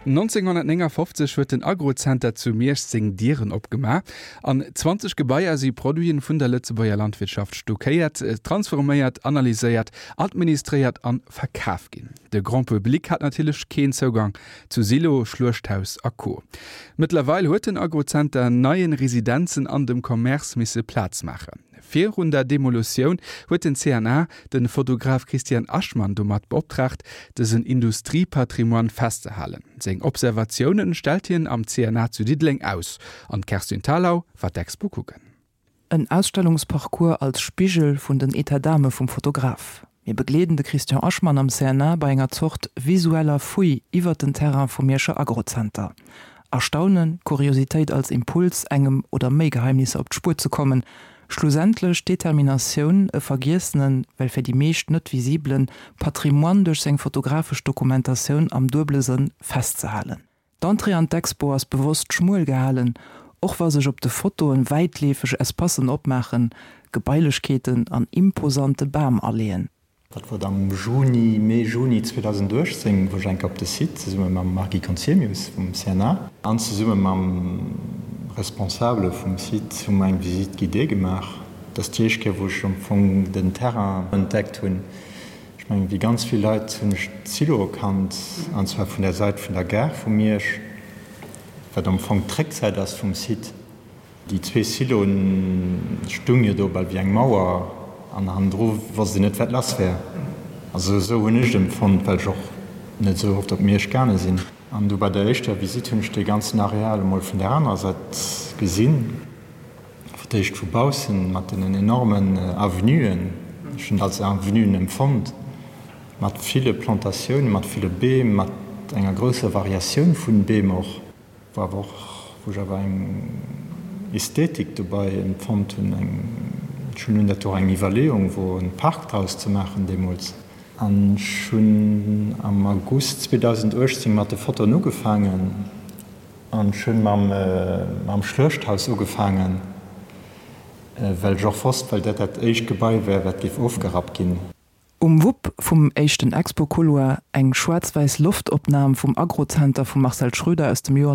1950 huet den Agrocenter zu Meersing Dieren opgemacht. An 20 Gebäier sie Produien vun der Lützebauer Landwirtschaft stockéiert, transforméiert, analyséiert, administriert an verkaaf gin. De Grand Publik hat natürlich keinen Zugang zu Silo, Schlurchthaus a Co. Mittlerweile huet den Agrocenter neuen Residenzen an dem Kommerz misse Platz machen. 400 Demolition huet den CNA den Fotograf Christian Aschmann domat beoptracht, dessen Industriepatrimoine festzuhalten. Seng Observationen stellt ihn am CNA zu Diedling aus. An Kerstin Talau wat d'Expo gucken. Ein Ausstellungsparcours als Spiegel vun den Etadame vom Fotograf. Wir begleden de Christian Aschmann am CNA bei enger Zucht visueller Fui iwwer den Terrain vom Meersche Agrocenter. Erstaunen, Kuriosität als Impuls, engem oder Megeheimnisse op d'Spur zu kommen, schlussendlich Determination vergissenen, weil für die meist nicht visiblen Patrimoine durch seg fotografisch Dokumentation am Durblesen festzuhalten. D'Entrée an d'Expo ist bewusst schmul gehalten, auch was sich op de Foto in weitlefische Espassen opmachen, Gebeilichkeiten an imposante Baumalleen. Das war am Juni 2012, wo ich auf der Site zusammen mit Margui Concemius vom CNA und zusammen mit dem Responsable vom Site um eine Visite guidée gemacht. Das Tischke, wo ich schon von den Terrain entdeckt habe. Ich meine, wie ganz viele Leute haben Silo gekannt, und zwar von der Seite von der Gare von mir, weil am Anfang Trickseite ist vom Site. Die zwei Silo stungen da bald wie eine Mauer. An Handro was sie net lass wär. Also so hun ich empfand, weil ich auch net so oft op mir gerne sinn. An du bei der echter Visit hunn de ganzen Areale mal von der anderen Seite gesinn, vertecht vubausen mat den enormen Avenuen, schon als Avenuen empfand, mat viele Plantationen, mat viele Beem, mat enger große Variation vun Beem auch, war wo eng Ästhetik dabei empfand hun eng schon der eng Evaluierung, wo ein Park draus zu machen demos. Und schon am August 2018 hat der Foto nur gefangen und schon am Schlöchthaus angefangen, weil ich auch fast, weil das echt Gebäude wäre, das aufgehabt ging. Wupp vom echten Expo-Couloir eng schwarz-weiß Luftopnahme vom Agrocenter von Marcel Schröder aus dem Jahr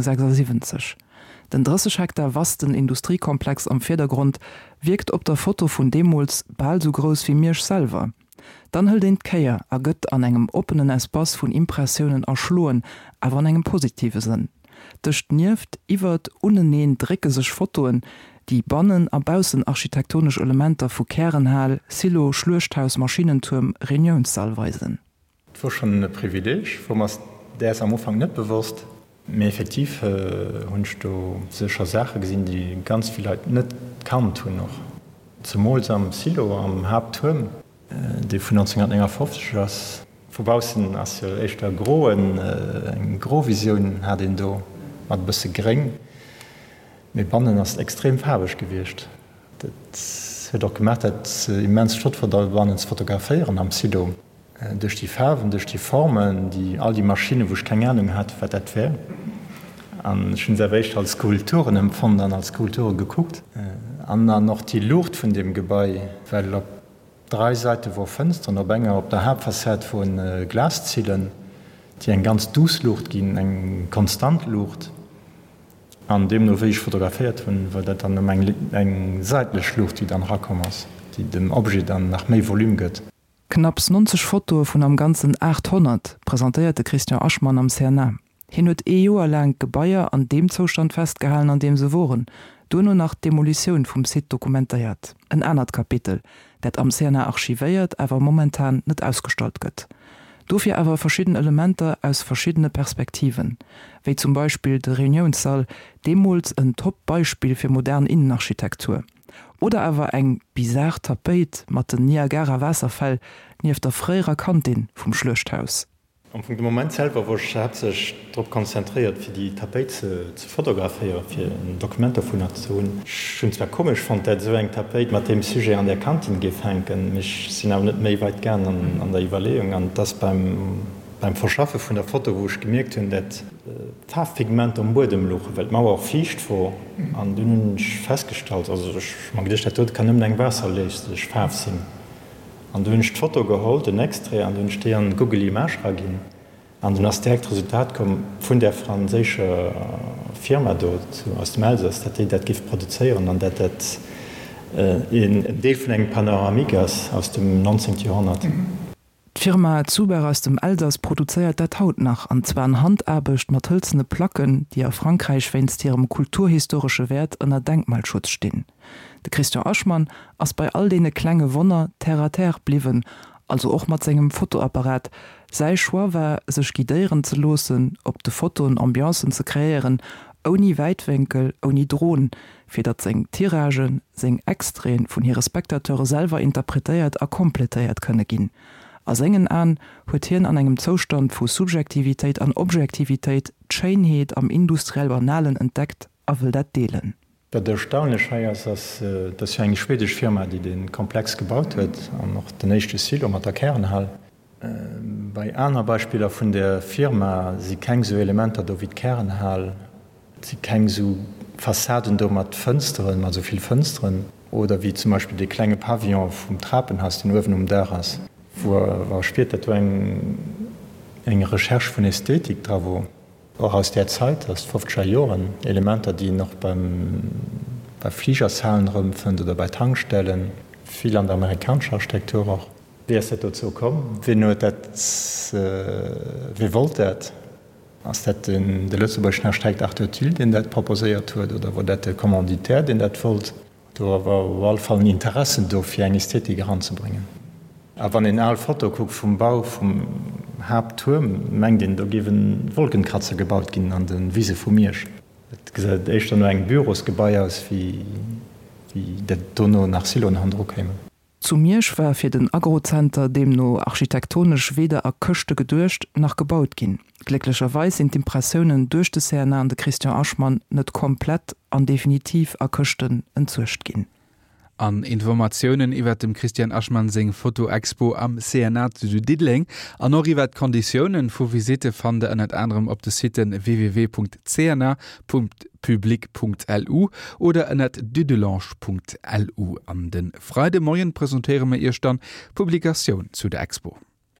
1976. Den 30 Hektar vasten Industriekomplex am Vordergrund wirkt op der Foto von Demols bald so groß wie Meersch selber. Dann hält den Keier a gött an engem openen Espace von Impressionen erschloen, aber an engem positive Sinn. Dcht nieft iwwert uneneen drecke sech Fotoen, die Bannen erbausen architektonische Elemente vu Kehrenhall, Silo, Schlurchthaus, Maschinenturm, Reunionssaal weisen. Das war schon ein Privileg, wo man der am Anfang nicht bewusst. Mais effektiv hunsch du secher Sache gesinn, die ganz viel Leute net kann tun noch. Zum Mol am Silo am Hauptturm, de vu 1950 ass verbausen as echt der groen eng Grovision hat den do mat bësse gering, méi Bannen ass extrem farbeg gewircht. Dat huet doch gemerkt, dat immens Stottverder wanns fotografieren am Silo. Durch die Farben, durch die Formen, die all die Maschinen, wo ich keine Ahnung hatte, was das wäre. Und schon sehr recht als Skulpturen empfunden, dann als Skulpturen geguckt. Und dann noch die Luft von dem Gebäude, weil auf 3 Seiten wo Fenster und auf der Hauptfassade von Glaszielen, die eine ganz duse Luft gehen, eine konstante Luft. An dem nur wie ich fotografiert habe, weil das dann eine seitliche Luft, die dann rauskommt, die dem Objekt dann nach mehr Volumen geht. Knapp 90 Foto vun am ganzen 800 präsentierte Christian Aschmann am CNA. Hin huet Joer lang Gebäier an dem Zustand festgehalen, an dem se woren, du nur nach Demolition vum Site dokumentiert. Ein anderes Kapitel, dat am CNA archivéiert, awer momentan net ausgestalt gëtt. Dofir awer verschiedene Elemente aus verschiedene Perspektiven, wie zum Beispiel de Reunionssaal, demols ein Top-Beispiel für moderne Innenarchitektur. Oder awer eng bizarre Tapet mat den Niagara Wasserfall nieef der freier Kantin vom Schlöchthaus. Am dem Moment selber, wo ich sich darauf konzentriert, für die Tapete zu fotografieren, für ein Dokument davon zu tun. Schon zwar komisch fand, dass so ein Tapet mit dem Sujet an der Kantin gefängt. Ich sind auch nicht mehr weit gern an der Überlegung. Und das beim Verschaffen von der Foto, wo ich gemerkt habe, dass Farbpigment am Boden luchen, weil die Mauer auch ficht vor. Und dann habe ich festgestellt, also ich mag das dort kann nicht mehr Wasser lesen, das ist Farbsinn. Und dann habe ich das Foto geholt, ein Extra, und dann stehe ich an Google Image reingehen. An den direkt Resultat kom vun der franzésche Firma dort aus dem Elsass, dat dat gift produzieren an dat in Deel vun eng Panoramikas aus dem 19. Jahrhundert. Firma Zuber aus dem Elsass produziert dat haut nach an zwar an Handarbecht mat hölzene Placken, die a Frankreich wennst ihrem kulturhistorische Wert an der Denkmalschutz stehen. De Christian Aschmann ass bei all dene klenge Wonner terre à terre bliwen, also och mat segem Fotoapparat, sei schwawer sech gidéieren ze losen, op de Foto und Ambiancen ze kreieren, oni Weitwinkel, oni Drohnen, fir dat seg Tiragen, seg Extreen vun hire Spektateure selber interpretéiert a komplettéiert könne ginn. As engen an huet hien an engem Zostand vu Subjektivitéit an Objektivitéit d'Scheinheet am industriell Banalen entdeckt a will dat deelen. Dat erstaunlich heiers dat eng schwedisch Firma, die den Komplex gebaut huet an noch den nächste Silo mat der Kernhall. Bei einer Beispieler vun der Firma sie keng so Elementer do wie d Kernhall, sie keng so Fassaden do mat Fënsteren, mat soviel Fënsteren oder wie zum Beispiel de klenge Pavillon vum Trappen hast den Öwen Dras, wo war spielt dat eng Recherch vun Ästhetik drawo. Auch aus der Zeit aus 50er Jahren Elemente, die noch bei Fliegerzahlen rümpfen oder bei Tankstellen, viel an der amerikanischer Architektur auch. Wie ist das dazu gekommen? Wie wollt das? Ist das der Lützeburgischen Architekt Arthur Thiel, den das proposiert hat, oder war das der Kommanditär, den das wollte? Da war auf jeden Fall ein Interesse, für eine Ästhetik heranzubringen. Aber wenn in all Foto guckt vom Bau vom Hauptturm, mengt den da given Wolkenkratzer gebaut gin an den Wiese vu Mirsch. Et echt nur eng Büros gebäi aus wie der Donno nach Silon Handruck käme. Zu Mirsch war fir den Agrocenter dem no architektonisch weder a Köchte gedurcht nach gebaut gin. Glecklicherweise sind Impressionen durch de Serna an de Christian Aschmann net komplett an definitiv a Köchten entzucht gin. An Informationen iwwer dem Christian Aschmann seng Fotoexpo am CNA zu Didling an noch iwwer Konditionen vu Visite fande an net anderem op de Siten www.cna.publik.lu oder an net dudelange.lu. An den Freide Morgen präsentiere me ihr dann Publikation zu der Expo.